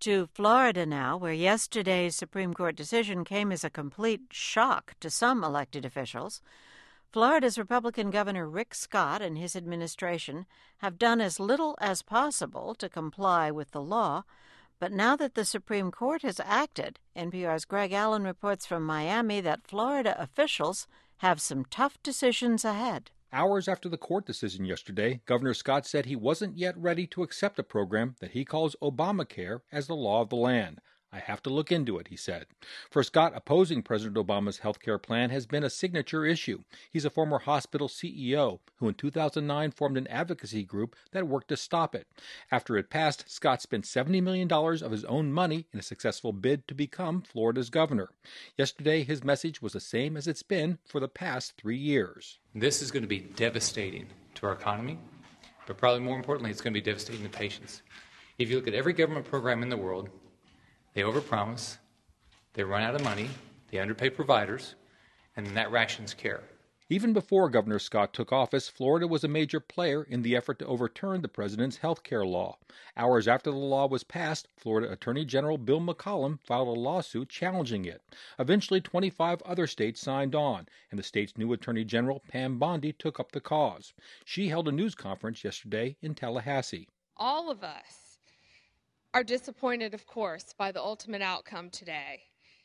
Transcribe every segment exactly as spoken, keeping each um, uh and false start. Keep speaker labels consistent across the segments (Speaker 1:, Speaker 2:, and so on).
Speaker 1: to Florida now, where yesterday's Supreme Court decision came as a complete shock to some elected officials. Florida's Republican Governor Rick Scott and his administration have done as little as possible to comply with the law. But now that the Supreme Court has acted, N P R's Greg Allen reports from Miami that Florida officials have some tough decisions ahead.
Speaker 2: Hours after the court decision yesterday, Governor Scott said he wasn't yet ready to accept a program that he calls Obamacare as the law of the land. I have to look into it, he said. For Scott, opposing President Obama's health care plan has been a signature issue. He's a former hospital C E O who in two thousand nine formed an advocacy group that worked to stop it. After it passed, Scott spent seventy million dollars of his own money in a successful bid to become Florida's governor. Yesterday, his message was the same as it's been for the past three years.
Speaker 3: This is going to be devastating to our economy, but probably more importantly, it's going to be devastating to patients. If you look at every government program in the world, they overpromise, they run out of money, they underpay providers, and then that rations care.
Speaker 2: Even before Governor Scott took office, Florida was a major player in the effort to overturn the president's health care law. Hours after the law was passed, Florida Attorney General Bill McCollum filed a lawsuit challenging it. Eventually, twenty-five other states signed on, and the state's new Attorney General, Pam Bondi, took up the cause. She held a news conference yesterday in Tallahassee.
Speaker 4: All of us are disappointed, of course, by the ultimate outcome today,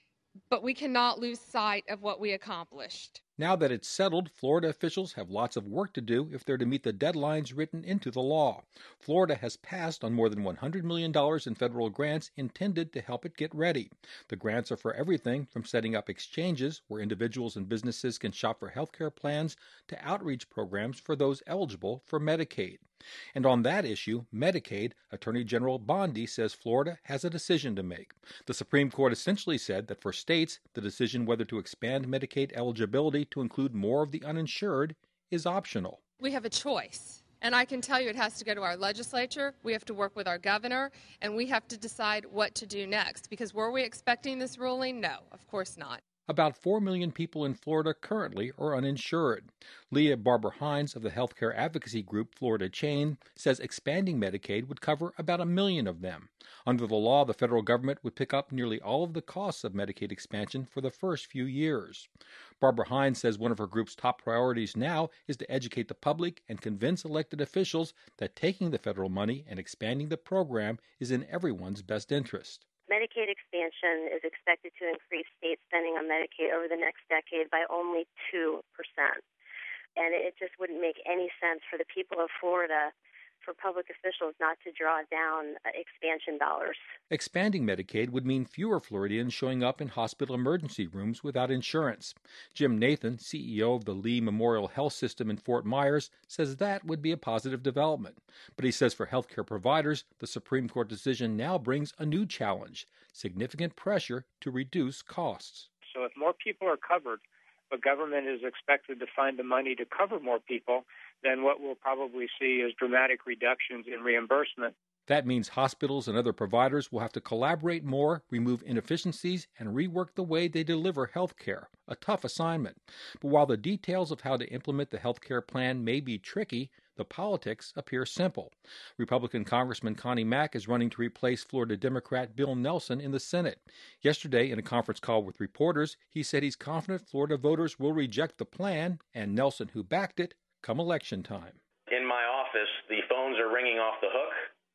Speaker 4: but we cannot lose sight of what we accomplished.
Speaker 2: Now that it's settled, Florida officials have lots of work to do if they're to meet the deadlines written into the law. Florida has passed on more than one hundred million dollars in federal grants intended to help it get ready. The grants are for everything from setting up exchanges where individuals and businesses can shop for health care plans to outreach programs for those eligible for Medicaid. And on that issue, Medicaid, Attorney General Bondi says Florida has a decision to make. The Supreme Court essentially said that for states, the decision whether to expand Medicaid eligibility to include more of the uninsured is optional.
Speaker 4: We have a choice, and I can tell you it has to go to our legislature, we have to work with our governor, and we have to decide what to do next. Because were we expecting this ruling? No, of course not.
Speaker 2: About four million people in Florida currently are uninsured. Leah Barber Hines of the healthcare advocacy group Florida Chain says expanding Medicaid would cover about a million of them. Under the law, the federal government would pick up nearly all of the costs of Medicaid expansion for the first few years. Barbara Hines says one of her group's top priorities now is to educate the public and convince elected officials that taking the federal money and expanding the program is in everyone's best interest.
Speaker 5: Medicaid expansion is expected to increase state spending on Medicaid over the next decade by only two percent. And it just wouldn't make any sense for the people of Florida, for public officials not to draw down expansion dollars.
Speaker 2: Expanding Medicaid would mean fewer Floridians showing up in hospital emergency rooms without insurance. Jim Nathan, C E O of the Lee Memorial Health System in Fort Myers, says that would be a positive development. But he says for healthcare providers, the Supreme Court decision now brings a new challenge, significant pressure to reduce costs.
Speaker 6: So if more people are covered, but government is expected to find the money to cover more people, then what we'll probably see is dramatic reductions in reimbursement.
Speaker 2: That means hospitals and other providers will have to collaborate more, remove inefficiencies, and rework the way they deliver health care. A tough assignment. But while the details of how to implement the health care plan may be tricky, the politics appear simple. Republican Congressman Connie Mack is running to replace Florida Democrat Bill Nelson in the Senate. Yesterday, in a conference call with reporters, he said he's confident Florida voters will reject the plan, and Nelson, who backed it, come election time.
Speaker 7: In my office, the phones are ringing off the hook.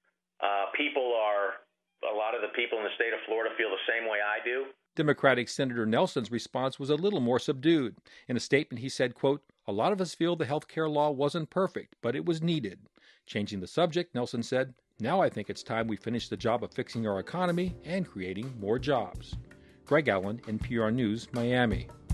Speaker 7: Uh, people are, a lot of the people in the state of Florida feel the same way I do.
Speaker 2: Democratic Senator Nelson's response was a little more subdued. In a statement, he said, quote, "A lot of us feel the health care law wasn't perfect, but it was needed." Changing the subject, Nelson said, "Now I think it's time we finish the job of fixing our economy and creating more jobs." Greg Allen, N P R News, Miami.